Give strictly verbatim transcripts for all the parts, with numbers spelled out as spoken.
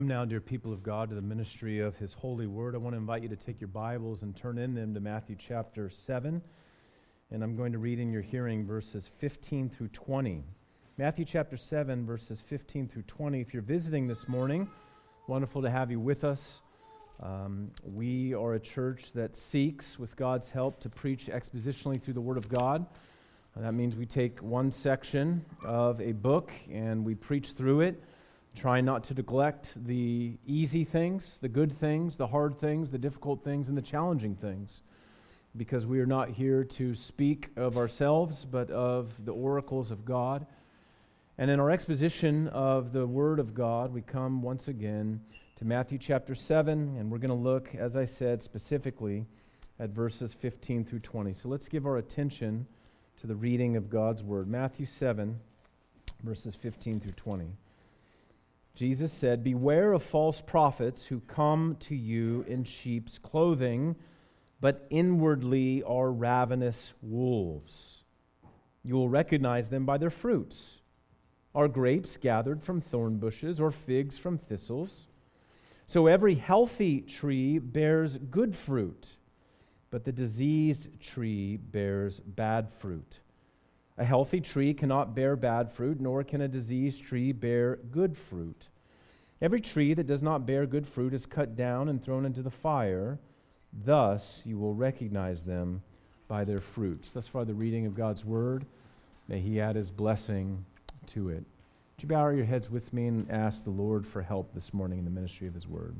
Now, dear people of God, to the ministry of His holy word, I want to invite you to take your Bibles and turn in them to Matthew chapter seven. And I'm going to read in your hearing verses fifteen through twenty. Matthew chapter seven, verses fifteen through twenty. If you're visiting this morning, wonderful to have you with us. Um, we are a church that seeks, with God's help, to preach expositionally through the Word of God. Uh, that means we take one section of a book and we preach through it, trying not to neglect the easy things, the good things, the hard things, the difficult things, and the challenging things, because we are not here to speak of ourselves, but of the oracles of God. And in our exposition of the Word of God, we come once again to Matthew chapter seven, and we're going to look, as I said, specifically at verses fifteen through twenty. So let's give our attention to the reading of God's Word. Matthew seven, verses fifteen through twenty. Jesus said, "Beware of false prophets who come to you in sheep's clothing, but inwardly are ravenous wolves. You will recognize them by their fruits. Are grapes gathered from thorn bushes or figs from thistles? So every healthy tree bears good fruit, but the diseased tree bears bad fruit. A healthy tree cannot bear bad fruit, nor can a diseased tree bear good fruit. Every tree that does not bear good fruit is cut down and thrown into the fire. Thus you will recognize them by their fruits." Thus far the reading of God's Word. May He add His blessing to it. Would you bow your heads with me and ask the Lord for help this morning in the ministry of His Word?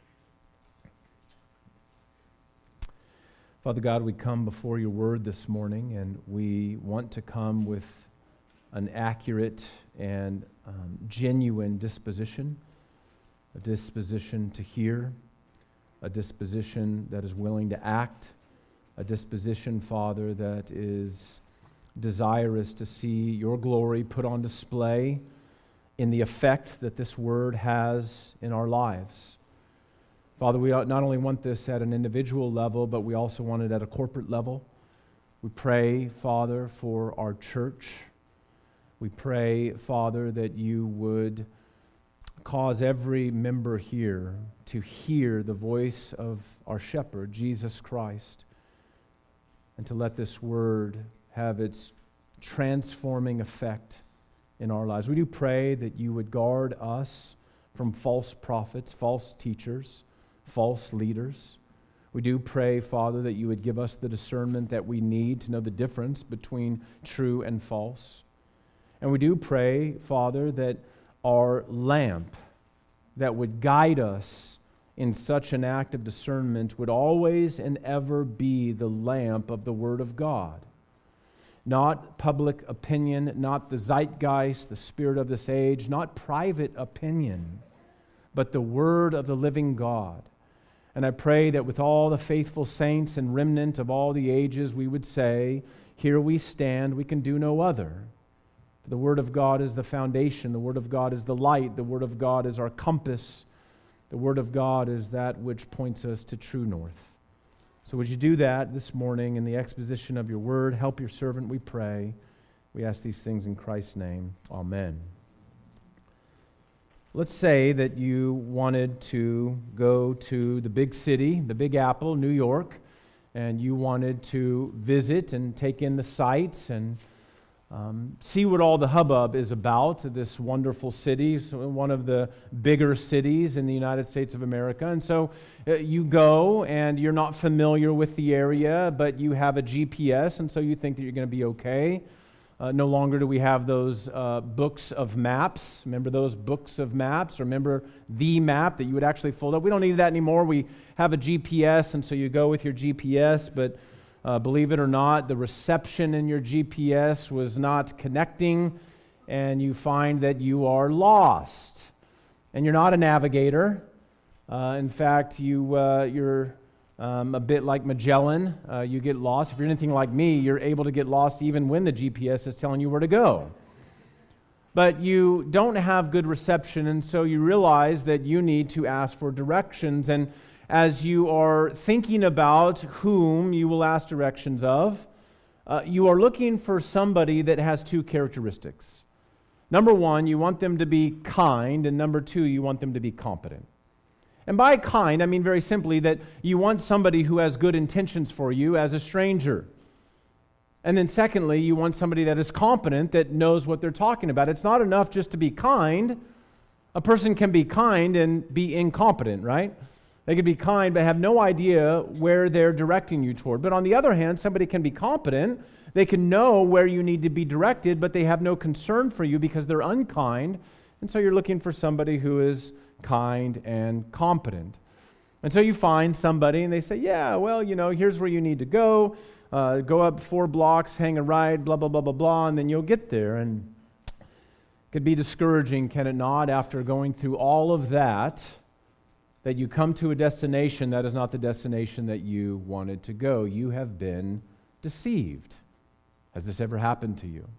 Father God, we come before your Word this morning, and we want to come with an accurate and um, genuine disposition, a disposition to hear, a disposition that is willing to act, a disposition, Father, that is desirous to see your glory put on display in the effect that this Word has in our lives. Father, we not only want this at an individual level, but we also want it at a corporate level. We pray, Father, for our church. We pray, Father, that you would cause every member here to hear the voice of our shepherd, Jesus Christ, and to let this word have its transforming effect in our lives. We do pray that you would guard us from false prophets, false teachers, false leaders. We do pray, Father, that you would give us the discernment that we need to know the difference between true and false. And we do pray, Father, that our lamp that would guide us in such an act of discernment would always and ever be the lamp of the Word of God. Not public opinion, not the zeitgeist, the spirit of this age, not private opinion, but the Word of the living God. And I pray that with all the faithful saints and remnant of all the ages, we would say, "Here we stand, we can do no other." The Word of God is the foundation. The Word of God is the light. The Word of God is our compass. The Word of God is that which points us to true north. So would you do that this morning in the exposition of your Word? Help your servant, we pray. We ask these things in Christ's name. Amen. Let's say that you wanted to go to the big city, the Big Apple, New York, and you wanted to visit and take in the sights and um, see what all the hubbub is about. This wonderful city, so one of the bigger cities in the United States of America. And so uh, you go and you're not familiar with the area, but you have a G P S, and so you think that you're going to be okay. Uh, no longer do we have those uh, books of maps. Remember those books of maps? Remember the map that you would actually fold up? We don't need that anymore. We have a G P S, and so you go with your G P S, but uh, believe it or not, the reception in your G P S was not connecting, and you find that you are lost. And you're not a navigator. Uh, in fact, you, uh, you're Um, a bit like Magellan. Uh, you get lost. If you're anything like me, you're able to get lost even when the G P S is telling you where to go. But you don't have good reception, and so you realize that you need to ask for directions. And as you are thinking about whom you will ask directions of, uh, you are looking for somebody that has two characteristics. Number one, you want them to be kind, and number two, you want them to be competent. And by kind, I mean very simply that you want somebody who has good intentions for you as a stranger. And then secondly, you want somebody that is competent, that knows what they're talking about. It's not enough just to be kind. A person can be kind and be incompetent, right? They can be kind but have no idea where they're directing you toward. But on the other hand, somebody can be competent. They can know where you need to be directed, but they have no concern for you because they're unkind. And so you're looking for somebody who is kind and competent. And so you find somebody and they say, yeah, well, you know, here's where you need to go. Uh, go up four blocks, hang a right, blah, blah, blah, blah, blah, and then you'll get there. And it could be discouraging, can it not, after going through all of that, that you come to a destination that is not the destination that you wanted to go. You have been deceived. Has this ever happened to you?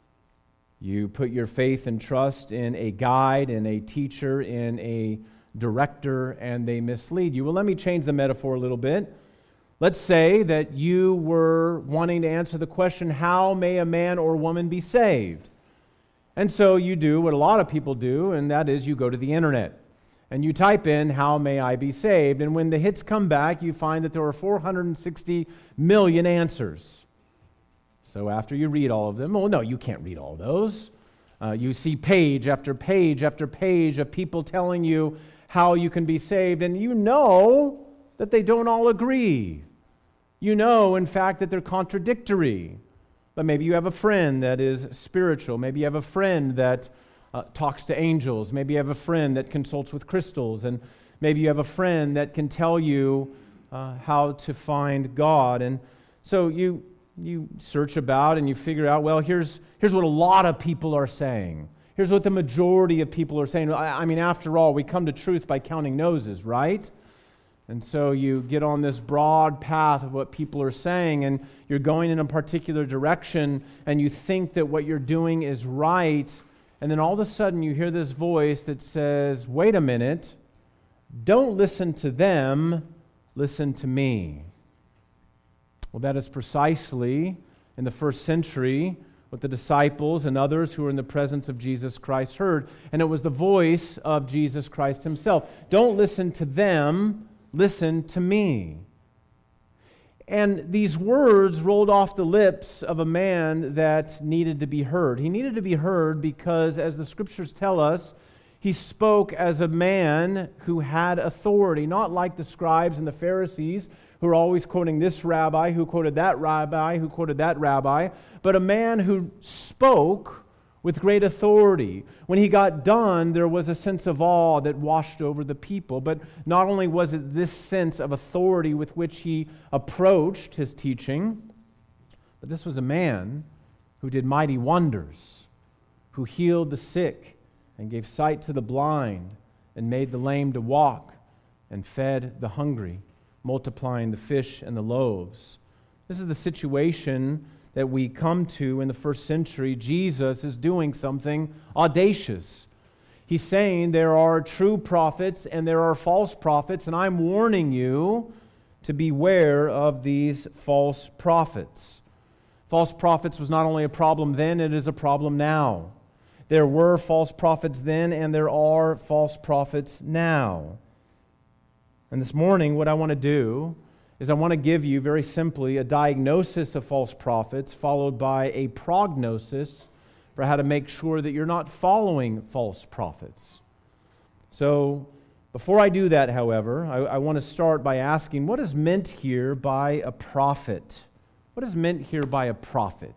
You put your faith and trust in a guide, in a teacher, in a director, and they mislead you. Well, let me change the metaphor a little bit. Let's say that you were wanting to answer the question, how may a man or woman be saved? And so you do what a lot of people do, and that is you go to the internet. And you type in, how may I be saved? And when the hits come back, you find that there are four hundred sixty million answers. So after you read all of them, well, no, you can't read all those. Uh, you see page after page after page of people telling you how you can be saved, and you know that they don't all agree. You know, in fact, that they're contradictory. But maybe you have a friend that is spiritual. Maybe you have a friend that uh, talks to angels. Maybe you have a friend that consults with crystals. And maybe you have a friend that can tell you uh, how to find God. And so you you search about and you figure out, well, here's here's what a lot of people are saying. Here's what the majority of people are saying. I, I mean, after all, we come to truth by counting noses, right? And so you get on this broad path of what people are saying, and you're going in a particular direction, and you think that what you're doing is right, and then all of a sudden you hear this voice that says, wait a minute, don't listen to them, listen to me. Well, that is precisely, in the first century, what the disciples and others who were in the presence of Jesus Christ heard, and it was the voice of Jesus Christ himself. Don't listen to them, listen to me. And these words rolled off the lips of a man that needed to be heard. He needed to be heard because, as the Scriptures tell us, he spoke as a man who had authority, not like the scribes and the Pharisees who are always quoting this rabbi, who quoted that rabbi, who quoted that rabbi, but a man who spoke with great authority. When he got done, there was a sense of awe that washed over the people. But not only was it this sense of authority with which he approached his teaching, but this was a man who did mighty wonders, who healed the sick and gave sight to the blind and made the lame to walk and fed the hungry, multiplying the fish and the loaves. This is the situation that we come to in the first century. Jesus is doing something audacious. He's saying there are true prophets and there are false prophets, and I'm warning you to beware of these false prophets. False prophets was not only a problem then, it is a problem now. There were false prophets then, and there are false prophets now. And this morning, what I want to do is I want to give you, very simply, a diagnosis of false prophets, followed by a prognosis for how to make sure that you're not following false prophets. So, before I do that, however, I, I want to start by asking, what is meant here by a prophet? What is meant here by a prophet?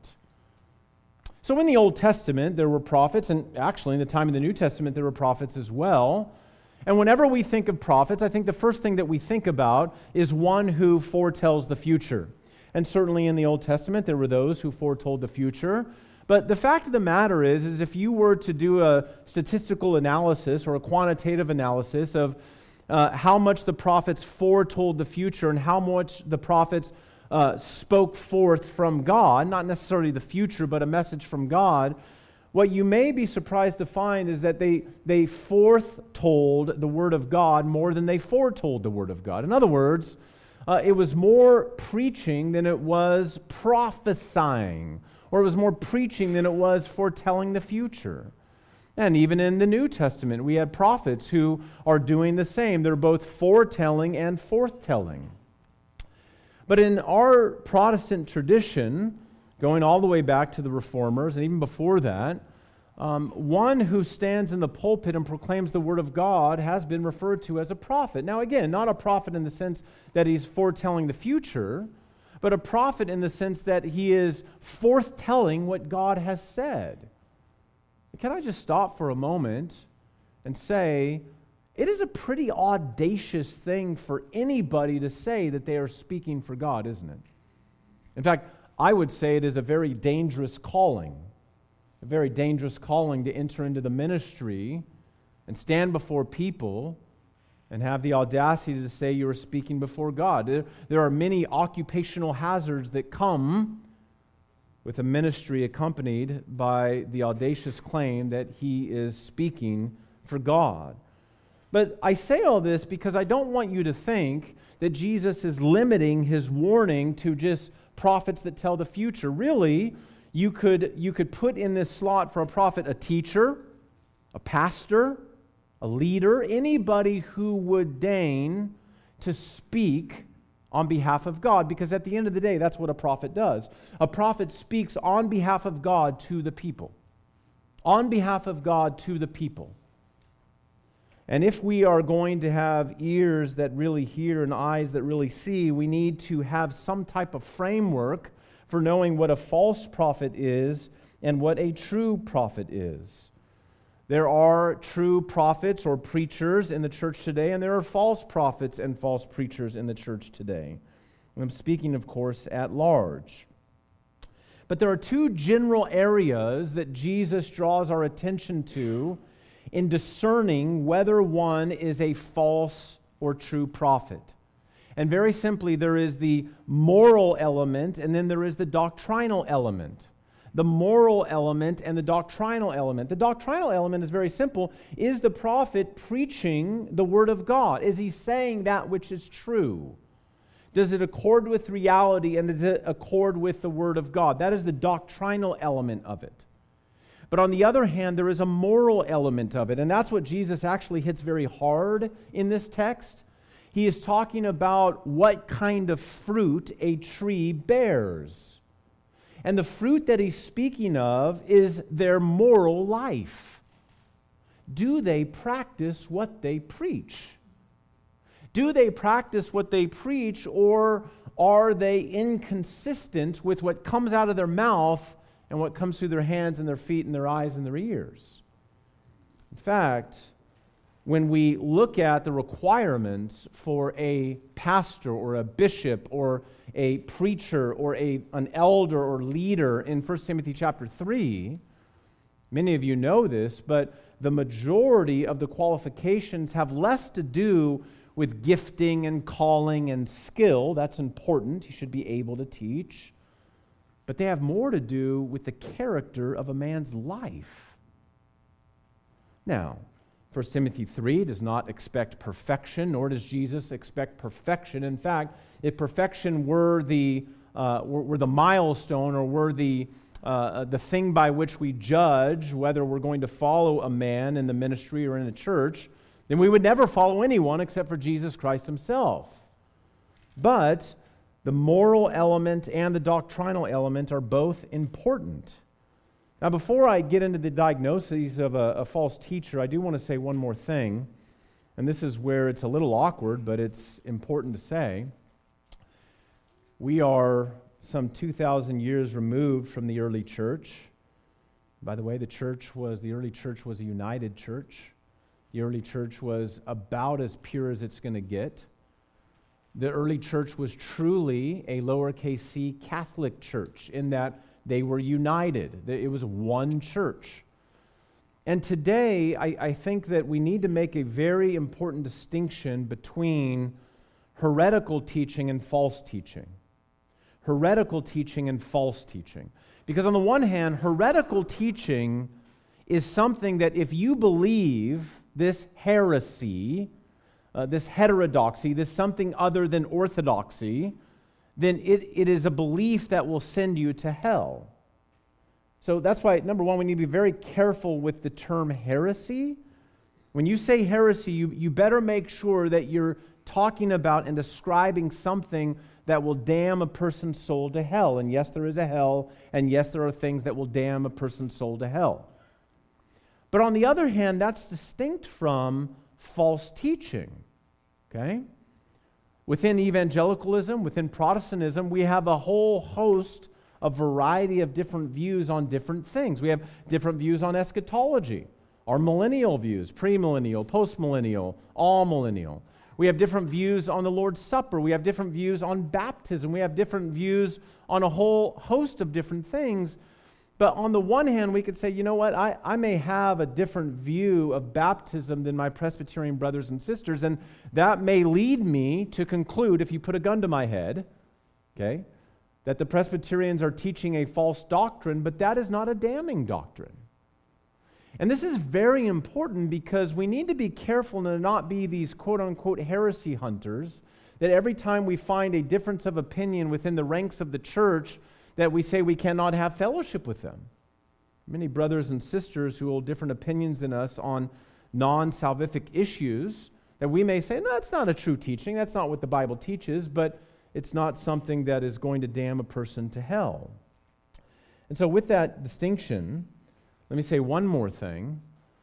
So in the Old Testament, there were prophets, and actually in the time of the New Testament, there were prophets as well. And whenever we think of prophets, I think the first thing that we think about is one who foretells the future. And certainly in the Old Testament, there were those who foretold the future. But the fact of the matter is, is if you were to do a statistical analysis or a quantitative analysis of uh, how much the prophets foretold the future and how much the prophets uh, spoke forth from God, not necessarily the future, but a message from God, what you may be surprised to find is that they, they foretold the Word of God more than they foretold the Word of God. In other words, uh, it was more preaching than it was prophesying, or it was more preaching than it was foretelling the future. And even in the New Testament, we have prophets who are doing the same. They're both foretelling and forthtelling. But in our Protestant tradition, going all the way back to the Reformers, and even before that, um, one who stands in the pulpit and proclaims the Word of God has been referred to as a prophet. Now again, not a prophet in the sense that he's foretelling the future, but a prophet in the sense that he is forthtelling what God has said. Can I just stop for a moment and say, it is a pretty audacious thing for anybody to say that they are speaking for God, isn't it? In fact, I would say it is a very dangerous calling, a very dangerous calling to enter into the ministry and stand before people and have the audacity to say you are speaking before God. There, there are many occupational hazards that come with a ministry accompanied by the audacious claim that he is speaking for God. But I say all this because I don't want you to think that Jesus is limiting his warning to just prophets that tell the future. Really, you could, you could put in this slot for a prophet a teacher, a pastor, a leader, anybody who would deign to speak on behalf of God, because at the end of the day, that's what a prophet does. A prophet speaks on behalf of God to the people. On behalf of God to the people. And if we are going to have ears that really hear and eyes that really see, we need to have some type of framework for knowing what a false prophet is and what a true prophet is. There are true prophets or preachers in the church today, and there are false prophets and false preachers in the church today. And I'm speaking, of course, at large. But there are two general areas that Jesus draws our attention to in discerning whether one is a false or true prophet. And very simply, there is the moral element, and then there is the doctrinal element. The moral element and the doctrinal element. The doctrinal element is very simple. Is the prophet preaching the Word of God? Is he saying that which is true? Does it accord with reality, and does it accord with the Word of God? That is the doctrinal element of it. But on the other hand, there is a moral element of it, and that's what Jesus actually hits very hard in this text. He is talking about what kind of fruit a tree bears. And the fruit that he's speaking of is their moral life. Do they practice what they preach? Do they practice what they preach, or are they inconsistent with what comes out of their mouth and what comes through their hands and their feet and their eyes and their ears? In fact, when we look at the requirements for a pastor or a bishop or a preacher or a, an elder or leader in First Timothy chapter three, many of you know this, but the majority of the qualifications have less to do with gifting and calling and skill. That's important. You should be able to teach. But they have more to do with the character of a man's life. Now, First Timothy three does not expect perfection, nor does Jesus expect perfection. In fact, if perfection were the uh, were, were the milestone, or were the uh, the thing by which we judge whether we're going to follow a man in the ministry or in the church, then we would never follow anyone except for Jesus Christ himself. But the moral element and the doctrinal element are both important. Now, before I get into the diagnoses of a, a false teacher, I do want to say one more thing, and this is where it's a little awkward, but it's important to say. We are some two thousand years removed from the early church. By the way, the church was, the early church was a united church. The early church was about as pure as it's going to get. The early church was truly a lowercase c Catholic church in that they were united. It was one church. And today, I, I think that we need to make a very important distinction between heretical teaching and false teaching. Heretical teaching and false teaching. Because on the one hand, heretical teaching is something that if you believe this heresy, uh, this heterodoxy, this something other than orthodoxy, then it, it is a belief that will send you to hell. So that's why, number one, we need to be very careful with the term heresy. When you say heresy, you, you better make sure that you're talking about and describing something that will damn a person's soul to hell. And yes, there is a hell, and yes, there are things that will damn a person's soul to hell. But on the other hand, that's distinct from false teaching, okay? Within evangelicalism, within Protestantism, we have a whole host, a variety of different views on different things. We have different views on eschatology, our millennial views, premillennial, postmillennial, all millennial. We have different views on the Lord's Supper. We have different views on baptism. We have different views on a whole host of different things. But on the one hand, we could say, you know what, I, I may have a different view of baptism than my Presbyterian brothers and sisters, and that may lead me to conclude, if you put a gun to my head, okay, that the Presbyterians are teaching a false doctrine, but that is not a damning doctrine. And this is very important because we need to be careful to not be these quote-unquote heresy hunters, that every time we find a difference of opinion within the ranks of the church, that we say we cannot have fellowship with them. Many brothers and sisters who hold different opinions than us on non-salvific issues, that we may say, no, that's not a true teaching, that's not what the Bible teaches, but it's not something that is going to damn a person to hell. And so with that distinction, let me say one more thing.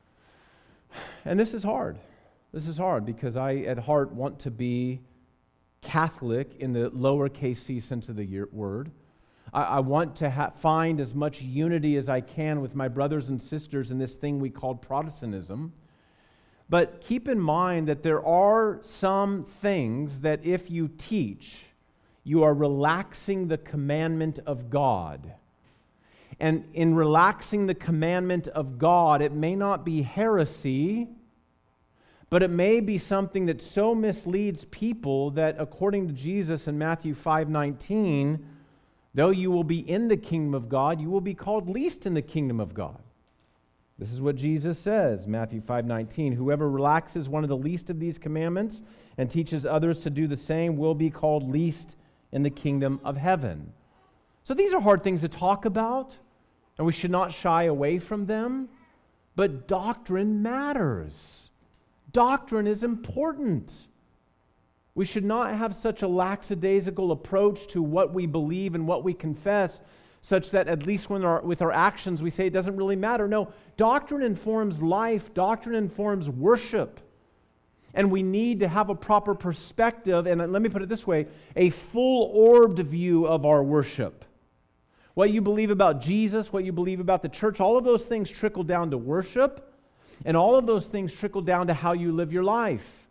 And this is hard. This is hard because I, at heart, want to be Catholic in the lowercase c sense of the word. I, I want to ha- find as much unity as I can with my brothers and sisters in this thing we call Protestantism. But keep in mind that there are some things that if you teach, you are relaxing the commandment of God. And in relaxing the commandment of God, it may not be heresy, but it may be something that so misleads people that, according to Jesus in Matthew five nineteen, though you will be in the kingdom of God, you will be called least in the kingdom of God. This is what Jesus says, Matthew five nineteen. Whoever relaxes one of the least of these commandments and teaches others to do the same will be called least in the kingdom of heaven. So these are hard things to talk about, and we should not shy away from them. But doctrine matters. Doctrine is important. We should not have such a lackadaisical approach to what we believe and what we confess, such that at least when our, with our actions we say it doesn't really matter. No, doctrine informs life. Doctrine informs worship. And we need to have a proper perspective, and let me put it this way, a full-orbed view of our worship. What you believe about Jesus, what you believe about the church, all of those things trickle down to worship, and all of those things trickle down to how you live your life.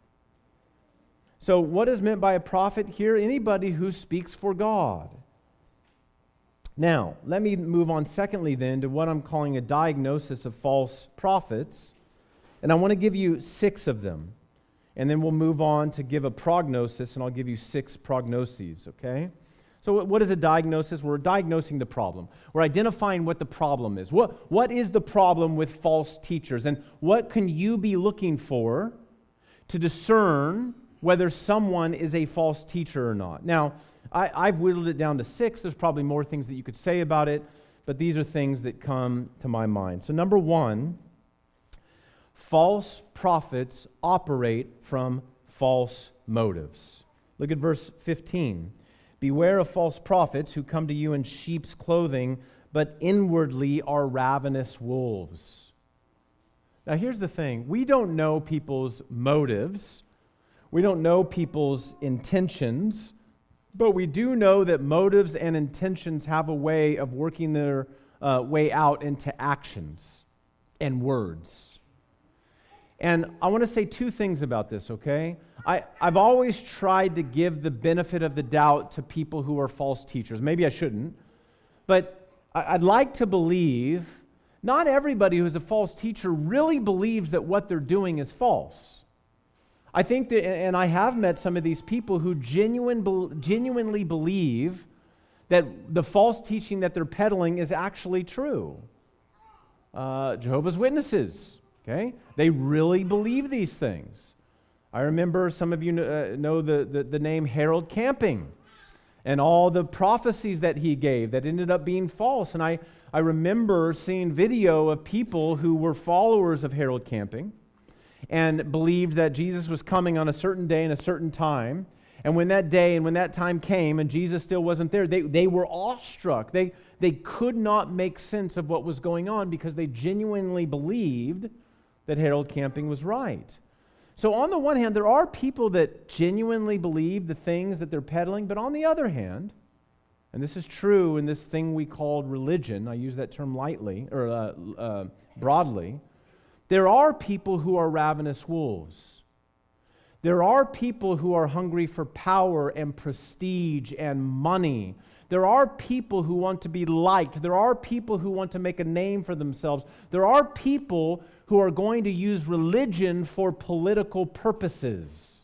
So what is meant by a prophet here? Anybody who speaks for God. Now, let me move on secondly then to what I'm calling a diagnosis of false prophets, and I want to give you six of them. And then we'll move on to give a prognosis, and I'll give you six prognoses, okay? So what is a diagnosis? We're diagnosing the problem. We're identifying what the problem is. What, what is the problem with false teachers? And what can you be looking for to discern whether someone is a false teacher or not? Now, I, I've whittled it down to six. There's probably more things that you could say about it, but these are things that come to my mind. So number one, false prophets operate from false motives. Look at verse fifteen. Beware of false prophets who come to you in sheep's clothing, but inwardly are ravenous wolves. Now here's the thing. We don't know people's motives. We don't know people's intentions, but we do know that motives and intentions have a way of working their uh, way out into actions and words. And I want to say two things about this, okay? I, I've always tried to give the benefit of the doubt to people who are false teachers. Maybe I shouldn't, but I'd like to believe not everybody who's a false teacher really believes that what they're doing is false. I think that, and I have met some of these people who genuine, genuinely believe that the false teaching that they're peddling is actually true. Uh, Jehovah's Witnesses. Okay? They really believe these things. I remember some of you know, uh, know the, the, the name Harold Camping. and all the prophecies that he gave that ended up being false. And I, I remember seeing video of people who were followers of Harold Camping and believed that Jesus was coming on a certain day and a certain time. And when that day and when that time came and Jesus still wasn't there, they, they were awestruck. They, they could not make sense of what was going on because they genuinely believed that Harold Camping was right. So on the one hand, there are people that genuinely believe the things that they're peddling, but on the other hand, and this is true in this thing we called religion, I use that term lightly, or uh, uh, broadly, there are people who are ravenous wolves. There are people who are hungry for power and prestige and money. There are people who want to be liked. There are people who want to make a name for themselves. There are people who are going to use religion for political purposes.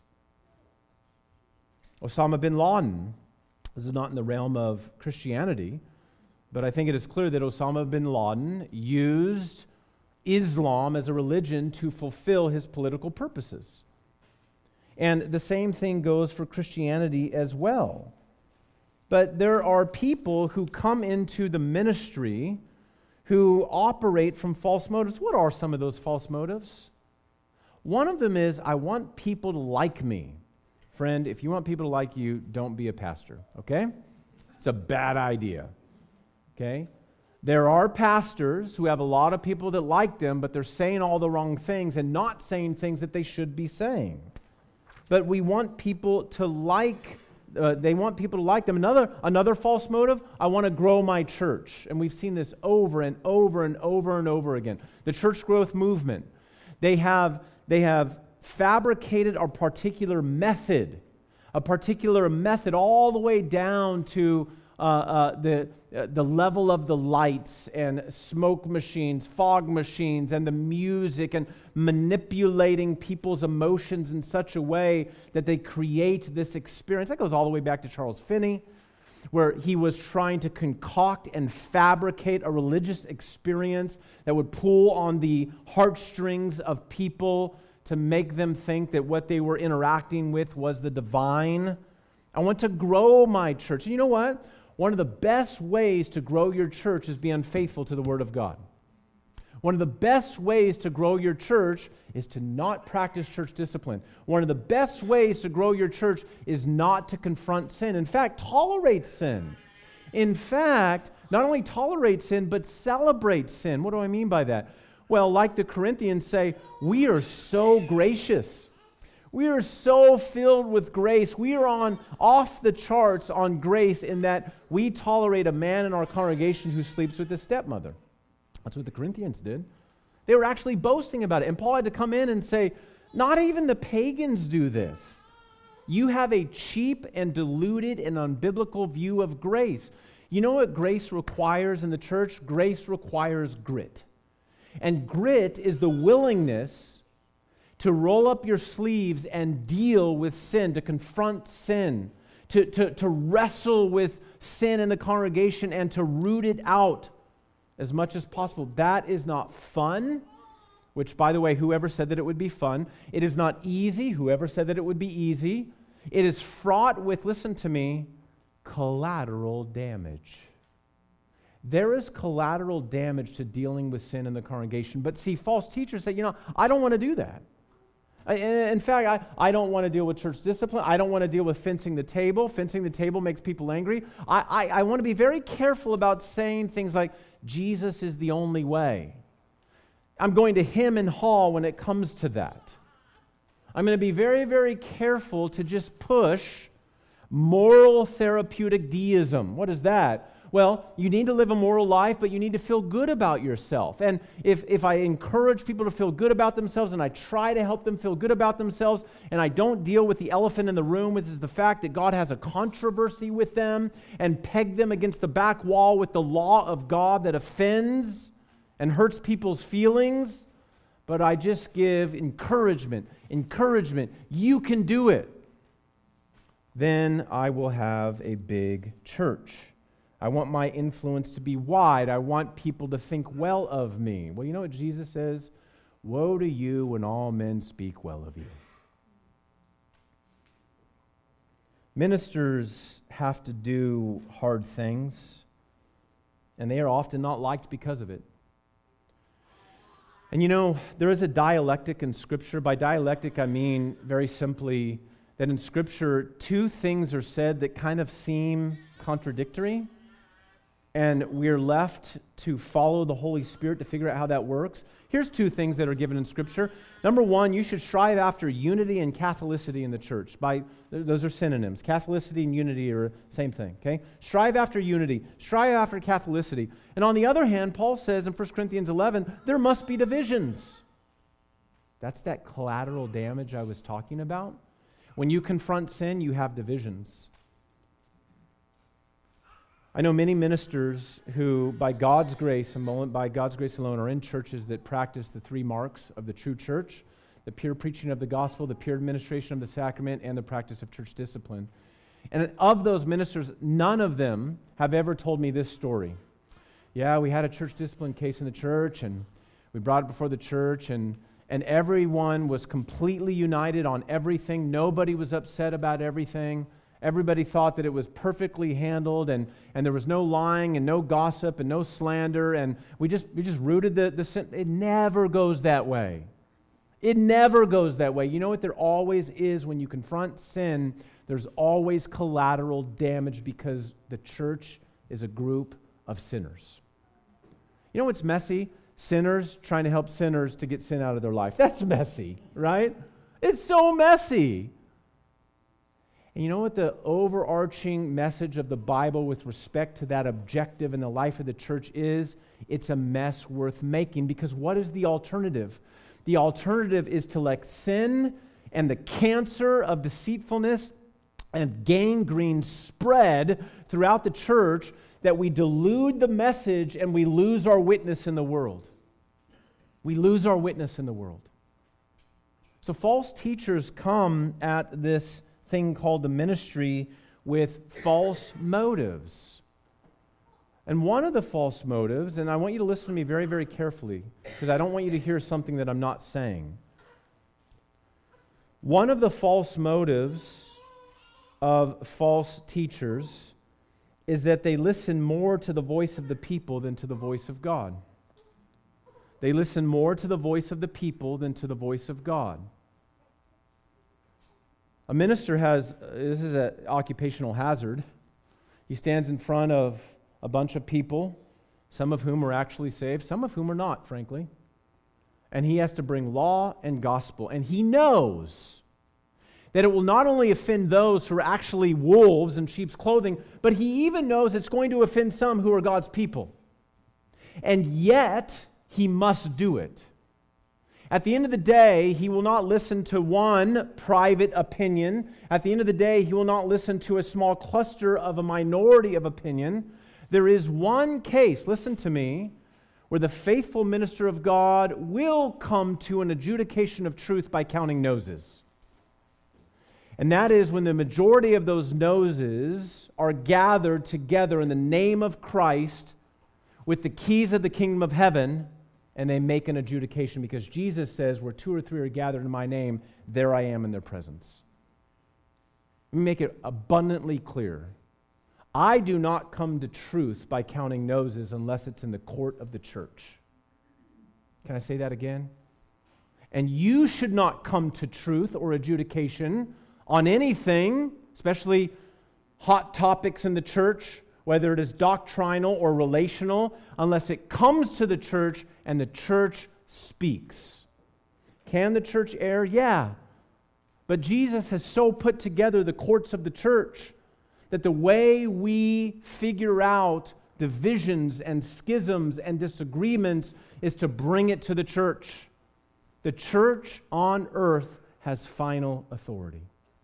Osama bin Laden, this is not in the realm of Christianity, but I think it is clear that Osama bin Laden used Islam as a religion to fulfill his political purposes. And the same thing goes for Christianity as well. But there are people who come into the ministry who operate from false motives. What are some of those false motives? One of them is, I want people to like me. Friend, if you want people to like you, don't be a pastor, okay? It's a bad idea, okay? There are pastors who have a lot of people that like them, but they're saying all the wrong things and not saying things that they should be saying. But we want people to like Uh, they want people to like them. Another, another false motive, I want to grow my church. And we've seen this over and over and over and over again. The church growth movement, they have, they have fabricated a particular method, a particular method all the way down to uh, uh, the, uh, the level of the lights and smoke machines, fog machines, and the music, and manipulating people's emotions in such a way that they create this experience. That goes all the way back to Charles Finney, where he was trying to concoct and fabricate a religious experience that would pull on the heartstrings of people to make them think that what they were interacting with was the divine. I want to grow my church. And you know what? One of the best ways to grow your church is being faithful to the Word of God. One of the best ways to grow your church is to not practice church discipline. One of the best ways to grow your church is not to confront sin. In fact, tolerate sin. In fact, not only tolerate sin, but celebrate sin. What do I mean by that? Well, like the Corinthians say, we are so gracious. We are so filled with grace. We are on off the charts on grace in that we tolerate a man in our congregation who sleeps with his stepmother. That's what the Corinthians did. They were actually boasting about it. And Paul had to come in and say, not even the pagans do this. You have a cheap and diluted and unbiblical view of grace. You know what grace requires in the church? Grace requires grit. And grit is the willingness to roll up your sleeves and deal with sin, to confront sin, to, to, to wrestle with sin in the congregation and to root it out as much as possible. That is not fun, which, by the way, whoever said that it would be fun. It is not easy, whoever said that it would be easy. It is fraught with, listen to me, collateral damage. There is collateral damage to dealing with sin in the congregation. But see, false teachers say, you know, I don't want to do that. In fact, I, I don't want to deal with church discipline. I don't want to deal with fencing the table. Fencing the table makes people angry. I, I, I want to be very careful about saying things like, Jesus is the only way. I'm going to hem and haw when it comes to that. I'm going to be very, very careful to just push moral therapeutic deism. What is that? Well, you need to live a moral life, but you need to feel good about yourself. And if, if I encourage people to feel good about themselves and I try to help them feel good about themselves and I don't deal with the elephant in the room, which is the fact that God has a controversy with them, and peg them against the back wall with the law of God that offends and hurts people's feelings, but I just give encouragement, encouragement, you can do it, then I will have a big church. I want my influence to be wide. I want people to think well of me. Well, you know what Jesus says? Woe to you when all men speak well of you. Ministers have to do hard things, and they are often not liked because of it. And you know, there is a dialectic in Scripture. By dialectic, I mean very simply that in Scripture, two things are said that kind of seem contradictory, and we're left to follow the Holy Spirit to figure out how that works. Here's two things that are given in Scripture. Number one, you should strive after unity and Catholicity in the church. By those are synonyms. Catholicity and unity are the same thing, okay? Strive after unity. Strive after Catholicity. And on the other hand, Paul says in First Corinthians eleven, there must be divisions. That's that collateral damage I was talking about. When you confront sin, you have divisions. I know many ministers who, by God's grace and by God's grace alone, are in churches that practice the three marks of the true church: the pure preaching of the gospel, the pure administration of the sacrament, and the practice of church discipline. And of those ministers, none of them have ever told me this story. Yeah, we had a church discipline case in the church, and we brought it before the church, and, and everyone was completely united on everything. Nobody was upset about everything. Everybody thought that it was perfectly handled, and, and there was no lying and no gossip and no slander, and we just we just rooted the, the sin. It never goes that way. It never goes that way. You know what there always is when you confront sin? There's always collateral damage because the church is a group of sinners. You know what's messy? Sinners trying to help sinners to get sin out of their life. That's messy, right? It's so messy. And you know what the overarching message of the Bible with respect to that objective in the life of the church is? It's a mess worth making, because what is the alternative? The alternative is to let sin and the cancer of deceitfulness and gangrene spread throughout the church, that we delude the message and we lose our witness in the world. We lose our witness in the world. So false teachers come at this thing called the ministry with false motives. And one of the false motives, and I want you to listen to me very, very carefully, because I don't want you to hear something that I'm not saying. One of the false motives of false teachers is that they listen more to the voice of the people than to the voice of God. They listen more to the voice of the people than to the voice of God. A minister has, this is an occupational hazard. He stands in front of a bunch of people, some of whom are actually saved, some of whom are not, frankly. And he has to bring law and gospel. And he knows that it will not only offend those who are actually wolves in sheep's clothing, but he even knows it's going to offend some who are God's people. And yet, he must do it. At the end of the day, he will not listen to one private opinion. At the end of the day, he will not listen to a small cluster of a minority of opinion. There is one case, listen to me, where the faithful minister of God will come to an adjudication of truth by counting noses. And that is when the majority of those noses are gathered together in the name of Christ with the keys of the kingdom of heaven, and they make an adjudication, because Jesus says, where two or three are gathered in my name, there I am in their presence. Let me make it abundantly clear. I do not come to truth by counting noses unless it's in the court of the church. Can I say that again? And you should not come to truth or adjudication on anything, especially hot topics in the church, whether it is doctrinal or relational, unless it comes to the church and the church speaks. Can the church err? Yeah. But Jesus has so put together the courts of the church that the way we figure out divisions and schisms and disagreements is to bring it to the church. The church on earth has final authority.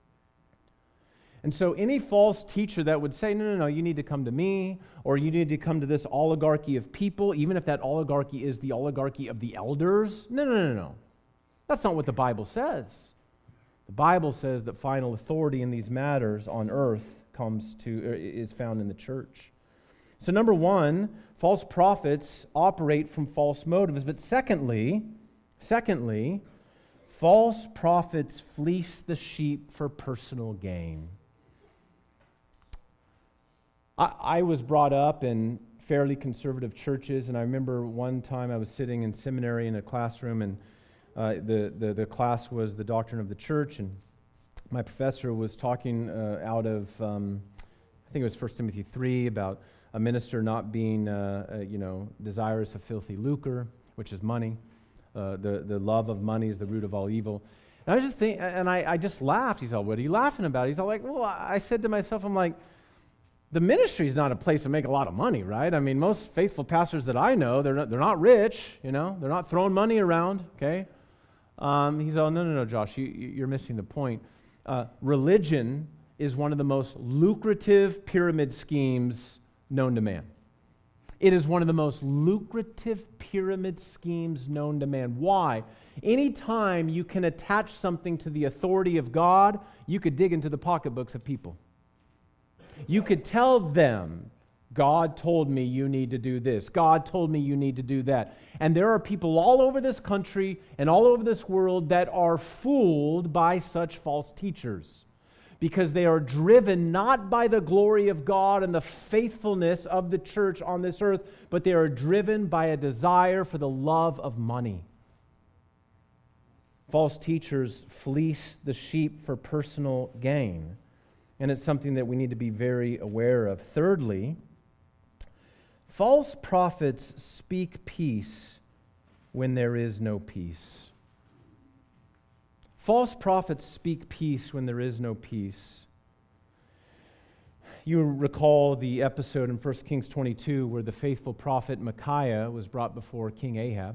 And so any false teacher that would say, no, no, no, you need to come to me, or you need to come to this oligarchy of people, even if that oligarchy is the oligarchy of the elders, no, no, no, no. That's not what the Bible says. The Bible says that final authority in these matters on earth comes to, is found in the church. So number one, false prophets operate from false motives. But secondly, secondly, false prophets fleece the sheep for personal gain. I, I was brought up in fairly conservative churches, and I remember one time I was sitting in seminary in a classroom, and uh, the, the, the class was the doctrine of the church, and my professor was talking uh, out of, um, I think it was First Timothy three, about a minister not being, uh, uh, you know, desirous of filthy lucre, which is money. Uh, the, the love of money is the root of all evil. And I was just think, and I, I just laughed. He's all, what are you laughing about? He's all like, well, I said to myself, I'm like, the ministry is not a place to make a lot of money, right? I mean, most faithful pastors that I know, they're not, they're not rich, you know, they're not throwing money around, okay? Um, he's all, no, no, no, Josh, you, you're missing the point. Uh, religion is one of the most lucrative pyramid schemes known to man. It is one of the most lucrative pyramid schemes known to man. Why? Anytime you can attach something to the authority of God, you could dig into the pocketbooks of people. You could tell them, God told me you need to do this. God told me you need to do that. And there are people all over this country and all over this world that are fooled by such false teachers, because they are driven not by the glory of God and the faithfulness of the church on this earth, but they are driven by a desire for the love of money. False teachers fleece the sheep for personal gain, and it's something that we need to be very aware of. Thirdly, false prophets speak peace when there is no peace. False prophets speak peace when there is no peace. You recall the episode in First Kings twenty-two where the faithful prophet Micaiah was brought before King Ahab.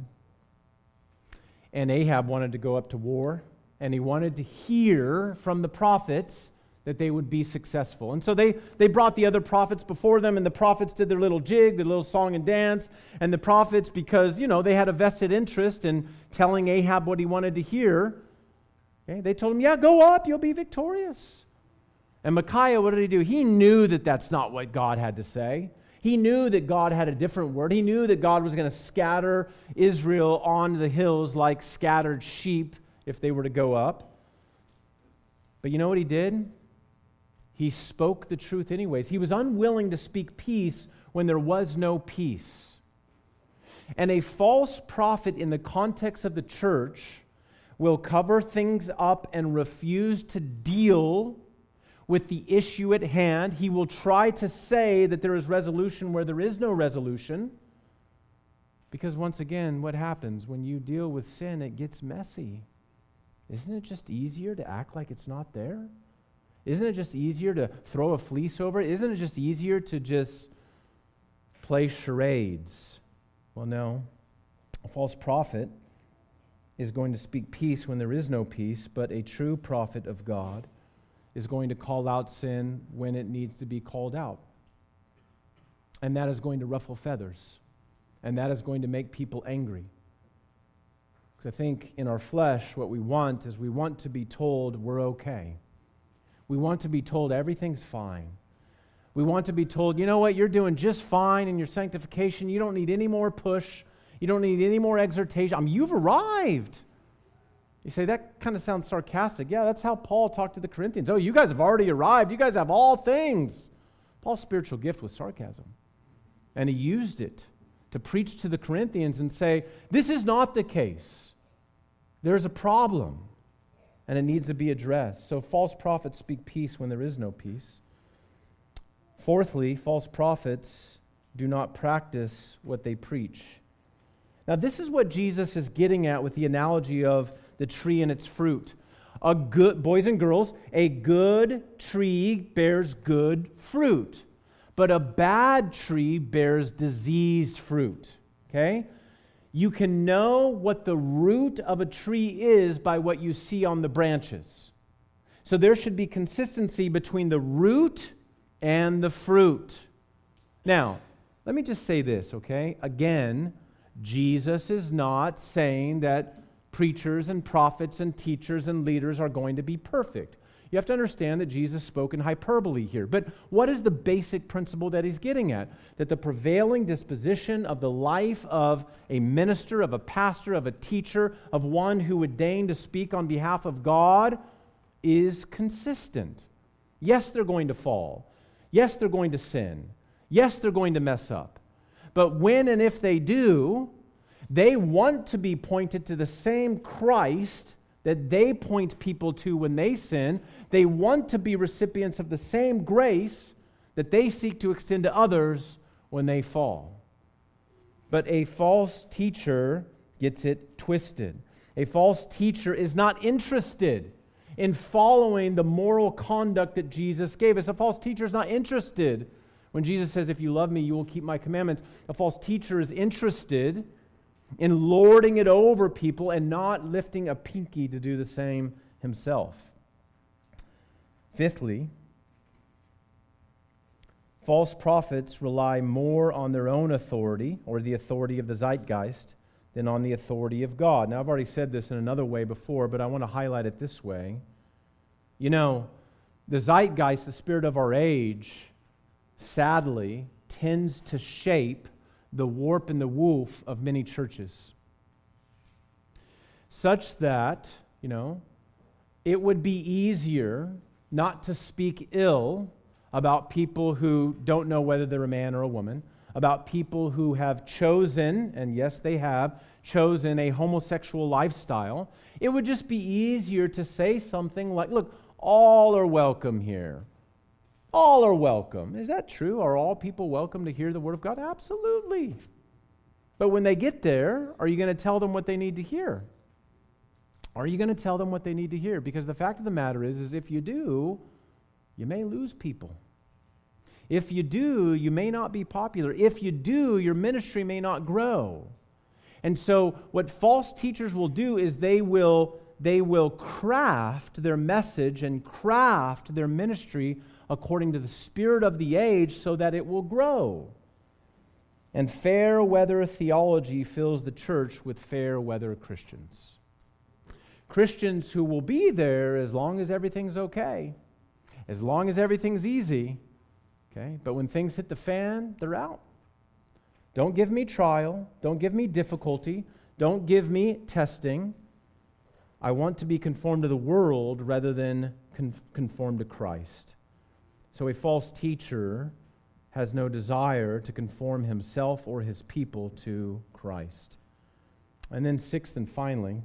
And Ahab wanted to go up to war, and he wanted to hear from the prophets that they would be successful. And so they, they brought the other prophets before them, and the prophets did their little jig, their little song and dance, and the prophets, because, you know, they had a vested interest in telling Ahab what he wanted to hear, okay, they told him, yeah, go up, you'll be victorious. And Micaiah, what did he do? He knew that that's not what God had to say. He knew that God had a different word. He knew that God was going to scatter Israel on the hills like scattered sheep if they were to go up. But you know what he did? He spoke the truth anyways. He was unwilling to speak peace when there was no peace. And a false prophet in the context of the church will cover things up and refuse to deal with the issue at hand. He will try to say that there is resolution where there is no resolution. Because once again, what happens when you deal with sin? It gets messy. Isn't it just easier to act like it's not there? Isn't it just easier to throw a fleece over it? Isn't it just easier to just play charades? Well, no. A false prophet is going to speak peace when there is no peace, but a true prophet of God is going to call out sin when it needs to be called out. And that is going to ruffle feathers. And that is going to make people angry. Because I think in our flesh, what we want is we want to be told we're okay. We want to be told everything's fine. We want to be told, you know what, you're doing just fine in your sanctification. You don't need any more push. You don't need any more exhortation. I mean, you've arrived. You say, that kind of sounds sarcastic. Yeah, that's how Paul talked to the Corinthians. Oh, you guys have already arrived. You guys have all things. Paul's spiritual gift was sarcasm. And he used it to preach to the Corinthians and say, this is not the case. There's a problem. And it needs to be addressed. So false prophets speak peace when there is no peace. Fourthly, false prophets do not practice what they preach. Now, this is what Jesus is getting at with the analogy of the tree and its fruit. A good, boys and girls, a good tree bears good fruit, but a bad tree bears diseased fruit. Okay? You can know what the root of a tree is by what you see on the branches. So there should be consistency between the root and the fruit. Now, let me just say this, okay? Again, Jesus is not saying that preachers and prophets and teachers and leaders are going to be perfect. You have to understand that Jesus spoke in hyperbole here. But what is the basic principle that he's getting at? That the prevailing disposition of the life of a minister, of a pastor, of a teacher, of one who would deign to speak on behalf of God is consistent. Yes, they're going to fall. Yes, they're going to sin. Yes, they're going to mess up. But when and if they do, they want to be pointed to the same Christ that they point people to when they sin. They want to be recipients of the same grace that they seek to extend to others when they fall. But a false teacher gets it twisted. A false teacher is not interested in following the moral conduct that Jesus gave us. A false teacher is not interested when Jesus says, if you love me, you will keep my commandments. A false teacher is interested in lording it over people and not lifting a pinky to do the same himself. Fifthly, false prophets rely more on their own authority or the authority of the zeitgeist than on the authority of God. Now, I've already said this in another way before, but I want to highlight it this way. You know, the zeitgeist, the spirit of our age, sadly, tends to shape the warp and the woof of many churches, such that, you know, it would be easier not to speak ill about people who don't know whether they're a man or a woman, about people who have chosen, and yes, they have, chosen a homosexual lifestyle. It would just be easier to say something like, look, all are welcome here. All are welcome. Is that true? Are all people welcome to hear the Word of God? Absolutely. But when they get there, are you going to tell them what they need to hear? Are you going to tell them what they need to hear? Because the fact of the matter is, is if you do, you may lose people. If you do, you may not be popular. If you do, your ministry may not grow. And so what false teachers will do is they will, they will craft their message and craft their ministry according to the spirit of the age so that it will grow. And fair weather theology fills the church with fair weather Christians. Christians who will be there as long as everything's okay, as long as everything's easy, okay? But when things hit the fan, they're out. Don't give me trial. Don't give me difficulty. Don't give me testing. I want to be conformed to the world rather than con- conform to Christ. So a false teacher has no desire to conform himself or his people to Christ. And then sixth and finally,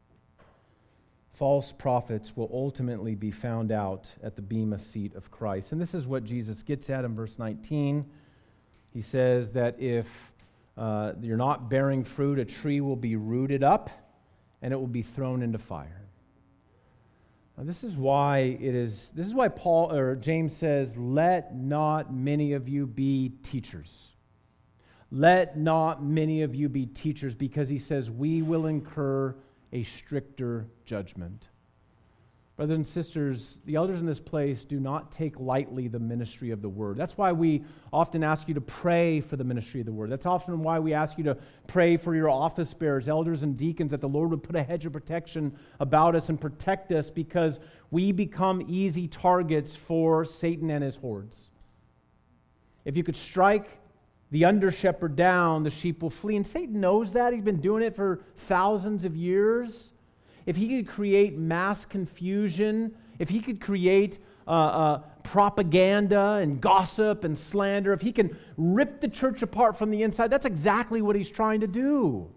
false prophets will ultimately be found out at the bema seat of Christ. And this is what Jesus gets at in verse nineteen. He says that if uh, you're not bearing fruit, a tree will be rooted up and it will be thrown into fire. Now, this is why it is. This is why Paul or James says, "Let not many of you be teachers." Let not many of you be teachers, because he says we will incur a stricter judgment. Brothers and sisters, the elders in this place do not take lightly the ministry of the Word. That's why we often ask you to pray for the ministry of the Word. That's often why we ask you to pray for your office bearers, elders and deacons, that the Lord would put a hedge of protection about us and protect us, because we become easy targets for Satan and his hordes. If you could strike the under-shepherd down, the sheep will flee. And Satan knows that. He's been doing it for thousands of years. If he could create mass confusion, if he could create uh, uh, propaganda and gossip and slander, if he can rip the church apart from the inside, that's exactly what he's trying to do.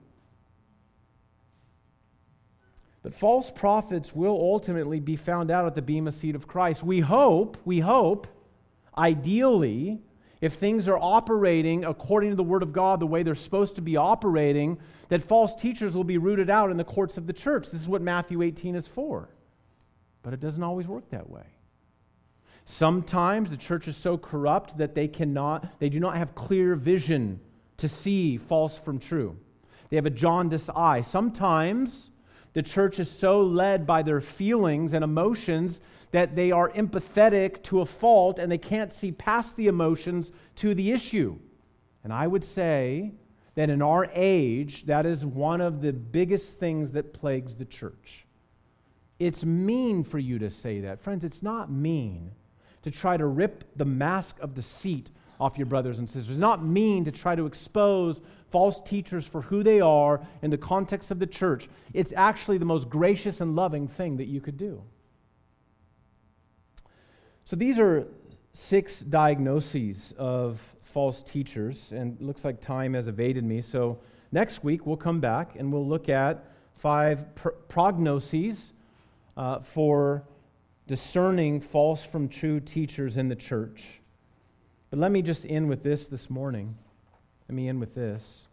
But false prophets will ultimately be found out at the bema seat of Christ. We hope, we hope, ideally, if things are operating according to the Word of God the way they're supposed to be operating, that false teachers will be rooted out in the courts of the church. This is what Matthew eighteen is for. But it doesn't always work that way. Sometimes the church is so corrupt that they cannot, they do not have clear vision to see false from true. They have a jaundiced eye. Sometimes the church is so led by their feelings and emotions that they are empathetic to a fault and they can't see past the emotions to the issue. And I would say that in our age, that is one of the biggest things that plagues the church. It's mean for you to say that. Friends, it's not mean to try to rip the mask of deceit off your brothers and sisters. It's not mean to try to expose false teachers for who they are in the context of the church. It's actually the most gracious and loving thing that you could do. So these are six diagnoses of false teachers, and it looks like time has evaded me. So next week we'll come back and we'll look at five pr- prognoses uh, for discerning false from true teachers in the church. But let me just end with this this morning. Let me end with this.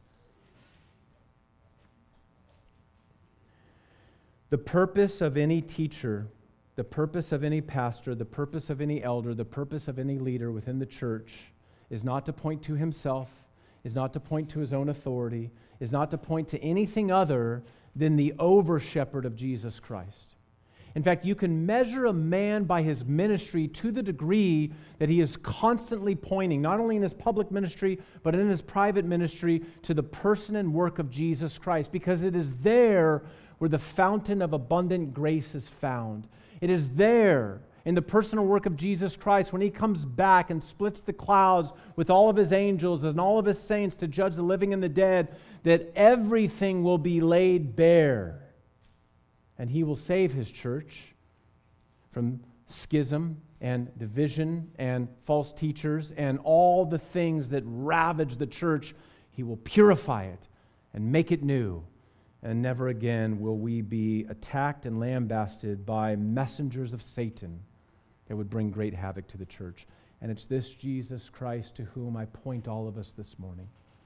The purpose of any teacher, the purpose of any pastor, the purpose of any elder, the purpose of any leader within the church is not to point to himself, is not to point to his own authority, is not to point to anything other than the over-shepherd of Jesus Christ. In fact, you can measure a man by his ministry to the degree that he is constantly pointing, not only in his public ministry, but in his private ministry, to the person and work of Jesus Christ, because it is there where the fountain of abundant grace is found. It is there in the personal work of Jesus Christ when he comes back and splits the clouds with all of his angels and all of his saints to judge the living and the dead, that everything will be laid bare. And he will save his church from schism and division and false teachers and all the things that ravage the church. He will purify it and make it new. And never again will we be attacked and lambasted by messengers of Satan that would bring great havoc to the church. And it's this Jesus Christ to whom I point all of us this morning.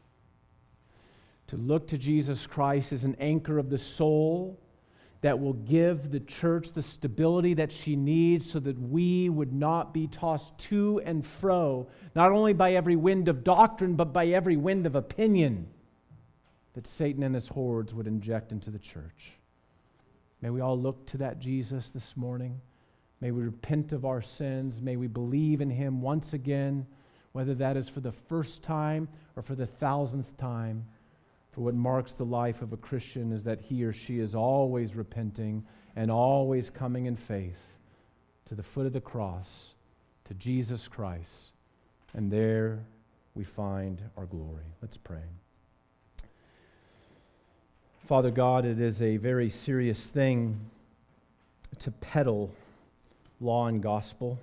To look to Jesus Christ as an anchor of the soul that will give the church the stability that she needs so that we would not be tossed to and fro, not only by every wind of doctrine, but by every wind of opinion that Satan and his hordes would inject into the church. May we all look to that Jesus this morning. May we repent of our sins. May we believe in him once again, whether that is for the first time or for the thousandth time. For what marks the life of a Christian is that he or she is always repenting and always coming in faith to the foot of the cross, to Jesus Christ. And there we find our glory. Let's pray. Father God, it is a very serious thing to peddle law and gospel.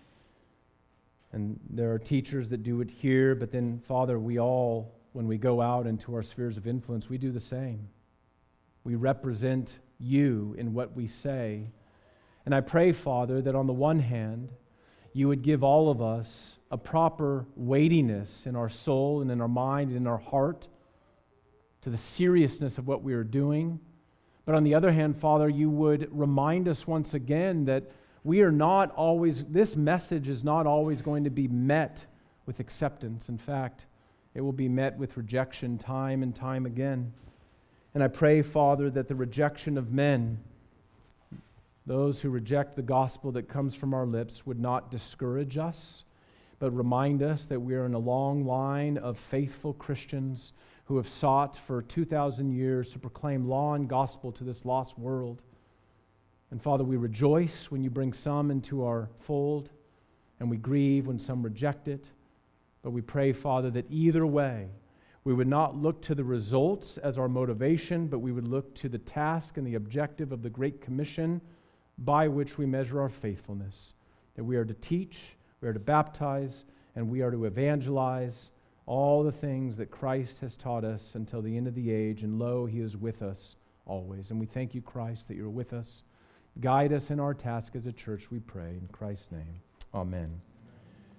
And there are teachers that do it here, but then, Father, we all, when we go out into our spheres of influence, we do the same. We represent you in what we say. And I pray, Father, that on the one hand, you would give all of us a proper weightiness in our soul and in our mind and in our heart to the seriousness of what we are doing. But on the other hand, Father, you would remind us once again that we are not always, this message is not always going to be met with acceptance. In fact, it will be met with rejection time and time again. And I pray, Father, that the rejection of men, those who reject the gospel that comes from our lips, would not discourage us, but remind us that we are in a long line of faithful Christians who have sought for two thousand years to proclaim law and gospel to this lost world. And Father, we rejoice when you bring some into our fold, and we grieve when some reject it. But we pray, Father, that either way, we would not look to the results as our motivation, but we would look to the task and the objective of the Great Commission by which we measure our faithfulness. That we are to teach, we are to baptize, and we are to evangelize all the things that Christ has taught us until the end of the age. And lo, he is with us always. And we thank you, Christ, that you're with us. Guide us in our task as a church, we pray. In Christ's name, amen.